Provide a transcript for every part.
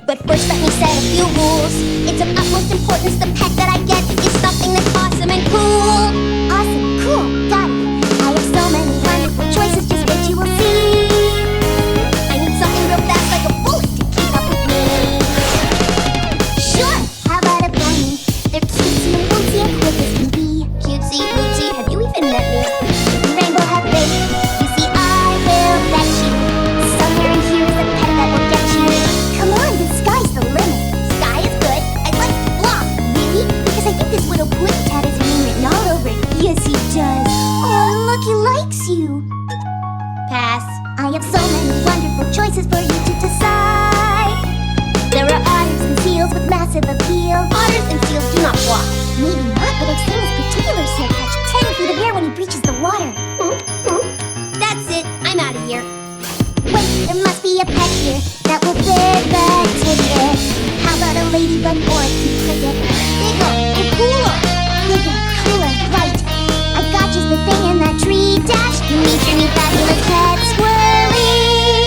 But first let me set a few rules. It's of utmost importance the pet that I get is something that's awesome and cool. Awesome, cool, got it. I have so many wonderful choices, just wait you will see. I need something real fast like a bullet to keep up with me. Sure, how about a bunny? They're cutesy and wootsy and quick as can be. Cutesy, wootsy, have you even met me? Rainbow have faith. You see, I will fetch you. Somewhere in here is a pet that will get you. Come on, the sky's the limit. Sky is good. I'd like to fly. Really? Because I think this little pudding tat has name written all over it. Yes, he does. Oh, look, he likes you. Pass. I have so many wonderful choices for you to decide. There are otters and seals with massive appeal. Otters and seals do not fly. Maybe not, but I've seen this particular seal catch 10 feet of air when he breaches the water. That's it. I'm out of here. Wait, there must be a pet here that will fit the ticket. How about a ladybug or a cute cricket? Bigger and cooler. Bigger, cooler, right. I've got just the thing in that tree dash. Meet your new fabulous pet swirly.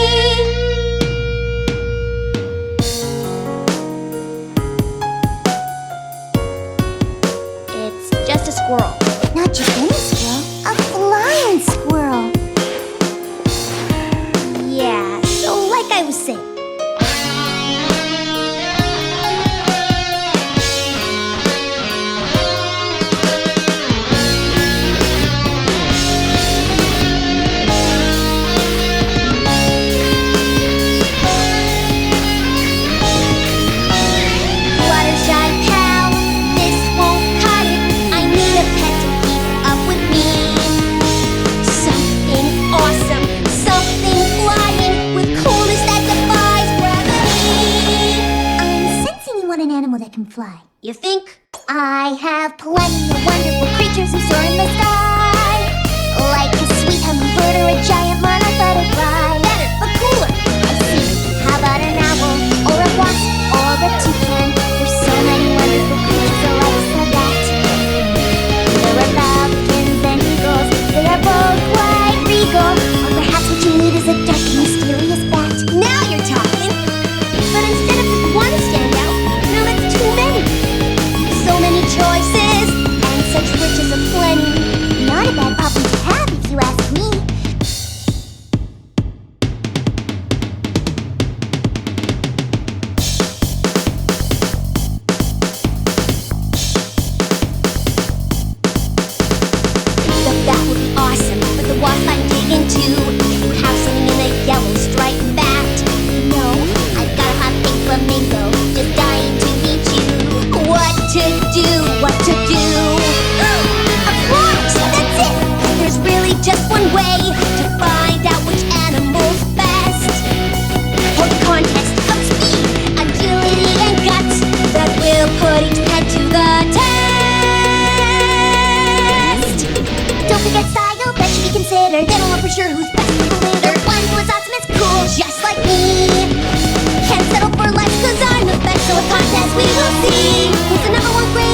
It's just a squirrel. Not just any squirrel, a flying squirrel. Yeah, so like I was saying. Fluttershy pal, this won't cut it. I need a pet to keep up with me. Something awesome, something flying with coolness that defies gravity. I'm sensing you want an animal that can fly. You think? I have plenty of wonderful creatures who soar in the sky, like a sweet hummingbird or a giant monarch butterfly. Better, but cooler. I see. How about an owl or a wasp or a toucan? There's so many wonderful creatures alike, so that there are falcons and eagles. They are both quite regal. Or perhaps what you need is a dark and mysterious bat. Now you're talking. But instead of just one standout, now that's too many. So many choices and such riches aplenty. Not a bad problem to have if you ask me. The bat would be awesome, but the wasp I'm digging to. You have something in a yellow striped bat. No, I've got a hot pink flamingo, just dying to meet you. What to do? What to do? Of course, that's it. There's really just one way to find out which animal's best. Hold a contest of speed, agility, and guts that will put each pet to the test. Don't forget style, that should be considered. They don't know for sure who's best for the litter. One who is awesome is cool, just like me. Can't settle for less, cause I'm the best, so a contest we will see. Who's the number one grade?